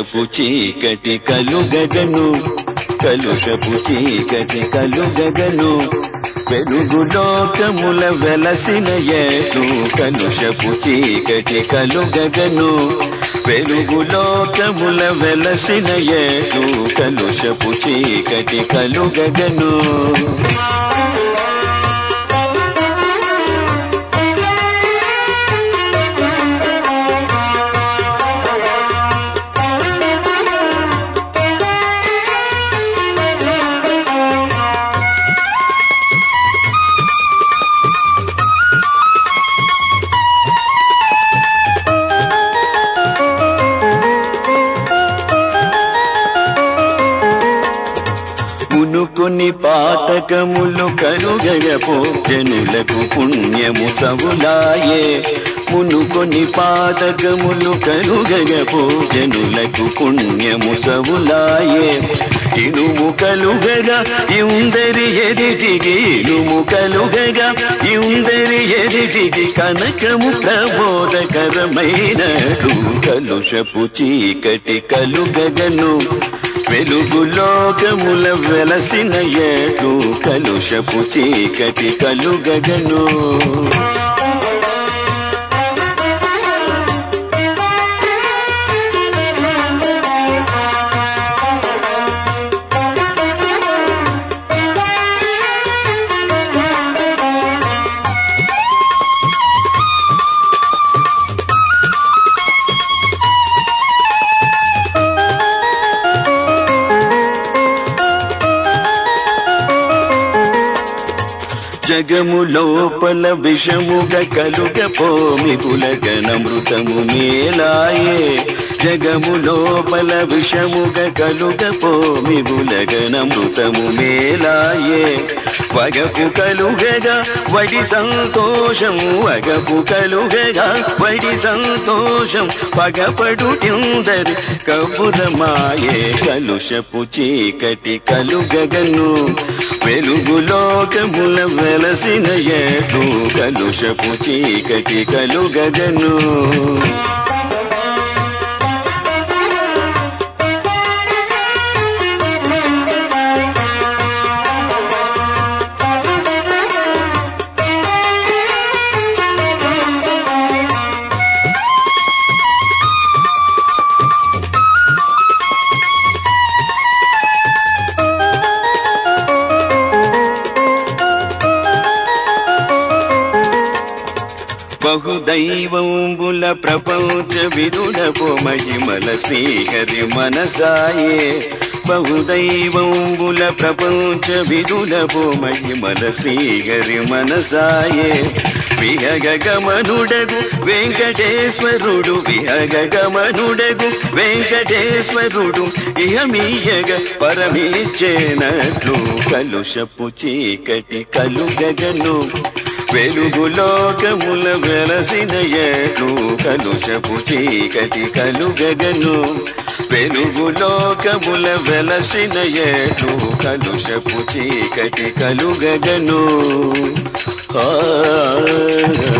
కలుషపు చీకటి కలుగగను కలుషపు చీకటి కలుగగను వెలుగు లోకముల వెలసిన ఏటు కలుషపు చీకటి కలుగగను వెలుగు లోకముల వెలసిన ఏటు కలుషపు చీకటి కలుగగను కొన్ని పాతకములు కలుగయపో జనులకు పుణ్యము సవులాయే మునుకొని పాతకములు కలుగయపో జనులకు పుణ్యము సవులాయే ఇనుము కలుగగా ఇందరి ఎదిటికి ఇనుము కలుగగా ఇందరి ఎదిటికి కనకము ప్రబోధకరమైనటు కలుషపు చీకటి కలుగగను వెలుగు లోకముల వెలసిన ఏటు కలుషపు చీకటి కలుగగను జగము లోపల విషముగ కలుగపో మిగులగనమృతము మేలాయే జగము లోపల విషముగ కలుగపో మిగులగనమృతము మేలాయే వగపు కలుగగా వడి సంతోషం వగపు కలుగగా వడి సంతోషం పగపడు ఇందరి కబురమాయే కలుషపు చీకటి కలుగగను వెలుగు లోకముల వెలసిన ఏటు కలుషపు చీకటి కలుగగను బహుదైవంబుల ప్రపంచ విదుడపో మహిమల శ్రీహరి మనసాయే బహుదైవంబుల ప్రపంచ విదుడపో మహిమల శ్రీహరి మనసాయే విహగమనుడగు వెంకటేశ్వరుడు విహగమనుడగు వెంకటేశ్వరుడు ఇహమీయగ పరమిచ్చేనట్లు కలుషపు చీకటి కలుగగను వెలుగు లోకముల వెలసిన ఏటు కలుషపు చీకటి కలుగగను వెలుగు లోకముల వెలసిన ఏటు కలుషపు చీకటి కలుగగను